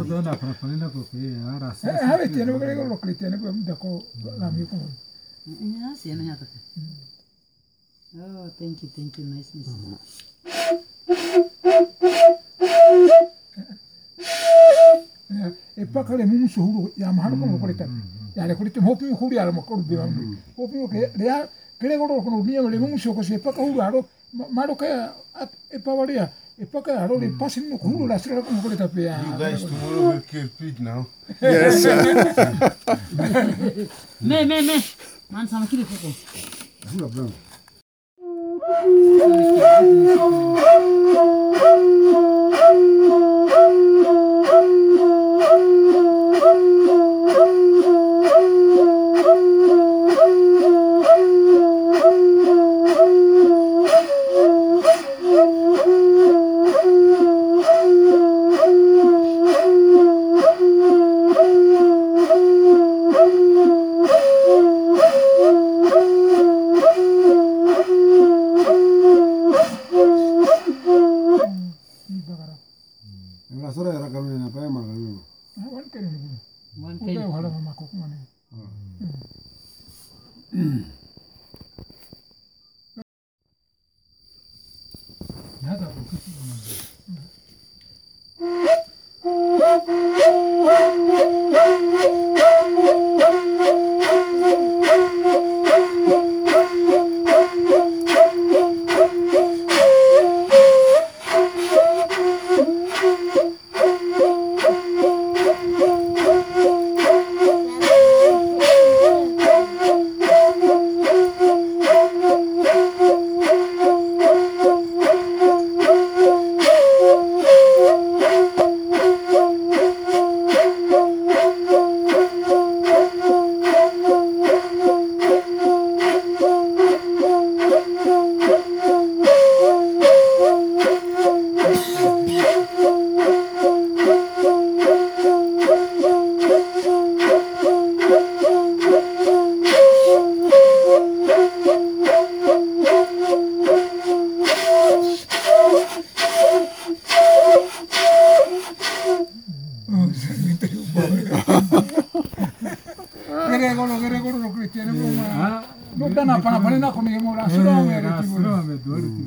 Dona para panina porque ahora sí. Tiene que ver los cristianos de la mía como. Yeah, sí, no yata. Oh, thank you, nice. E pakale mu suhuru ya mahalo ko ko reta. Ya le ko reta hopi huri ala mo ko be wa. Hopi ke ya kere ko ko ni le mu so ko se pakale huru aro maro ke e pavaria. E paka aro le pasin no huru la sera ko ko reta pe ya. You guys tomorrow will kill pig now. Yes. Me. Man sama kiri ko. Hula blanco. La sola era camina para Magallanes. Wan kere ni. One Ko kay. be wala ma ko ko ne. Ya da ko kiti ma. Kere ko cristiano ko ma. No dana para na ko ni mo la sura me.